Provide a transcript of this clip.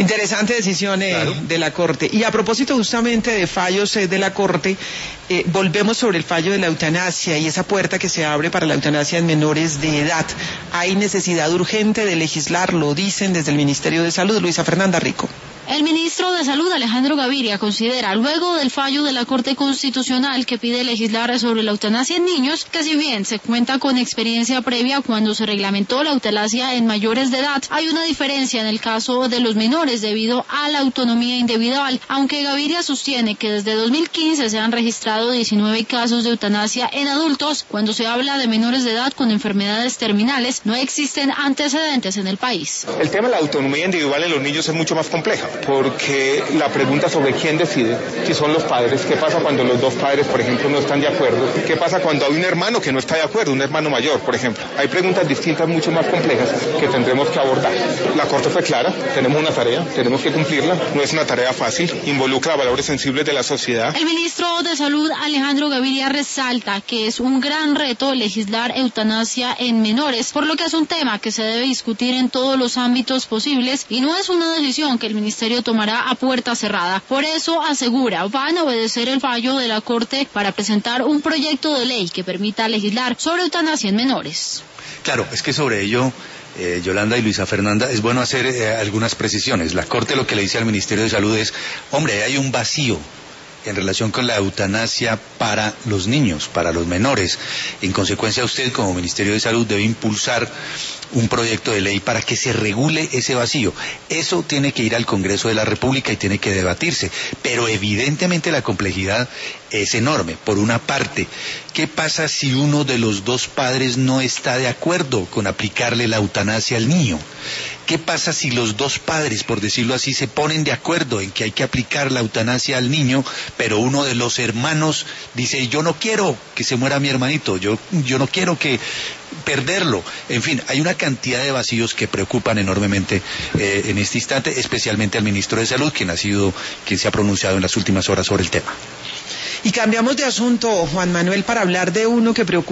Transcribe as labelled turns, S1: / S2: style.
S1: Interesante decisión
S2: Claro.
S1: de la Corte. Y a propósito justamente de fallos de la Corte, volvemos sobre el fallo de la eutanasia y esa puerta que se abre para la eutanasia en menores de edad. Hay necesidad urgente de legislarlo, dicen desde el Ministerio de Salud. Luisa Fernanda Rico.
S3: El ministro de Salud, Alejandro Gaviria, considera, luego del fallo de la Corte Constitucional que pide legislar sobre la eutanasia en niños, que si bien se cuenta con experiencia previa cuando se reglamentó la eutanasia en mayores de edad, hay una diferencia en el caso de los menores debido a la autonomía individual, aunque Gaviria sostiene que desde 2015 se han registrado 19 casos de eutanasia en adultos. Cuando se habla de menores de edad con enfermedades terminales, no existen antecedentes en el país.
S2: El tema de la autonomía individual en los niños es mucho más compleja, porque la pregunta sobre quién decide, si son los padres, qué pasa cuando los dos padres, por ejemplo, no están de acuerdo, qué pasa cuando hay un hermano que no está de acuerdo, un hermano mayor, por ejemplo. Hay preguntas distintas, mucho más complejas, que tendremos que abordar. La Corte fue clara, tenemos una tarea, tenemos que cumplirla, no es una tarea fácil, involucra valores sensibles de la sociedad.
S3: El ministro de Salud, Alejandro Gaviria, resalta que es un gran reto legislar eutanasia en menores, por lo que es un tema que se debe discutir en todos los ámbitos posibles y no es una decisión que el ministerio tomará a puerta cerrada. Por eso, asegura, van a obedecer el fallo de la Corte para presentar un proyecto de ley que permita legislar sobre eutanasia en menores.
S4: Claro, es que sobre ello, Yolanda y Luisa Fernanda, es bueno hacer algunas precisiones. La Corte lo que le dice al Ministerio de Salud es, hombre, hay un vacío en relación con la eutanasia para los niños, para los menores. En consecuencia, usted como Ministerio de Salud debe impulsar un proyecto de ley para que se regule ese vacío. Eso tiene que ir al Congreso de la República y tiene que debatirse, pero evidentemente la complejidad es enorme. Por una parte, ¿qué pasa si uno de los dos padres no está de acuerdo con aplicarle la eutanasia al niño? ¿Qué pasa si los dos padres, por decirlo así, se ponen de acuerdo en que hay que aplicar la eutanasia al niño, pero uno de los hermanos dice, yo no quiero que se muera mi hermanito, yo no quiero que perderlo? En fin, hay una cantidad de vacíos que preocupan enormemente en este instante, especialmente al ministro de Salud, quien se ha pronunciado en las últimas horas sobre el tema.
S1: Y cambiamos de asunto, Juan Manuel, para hablar de uno que preocupa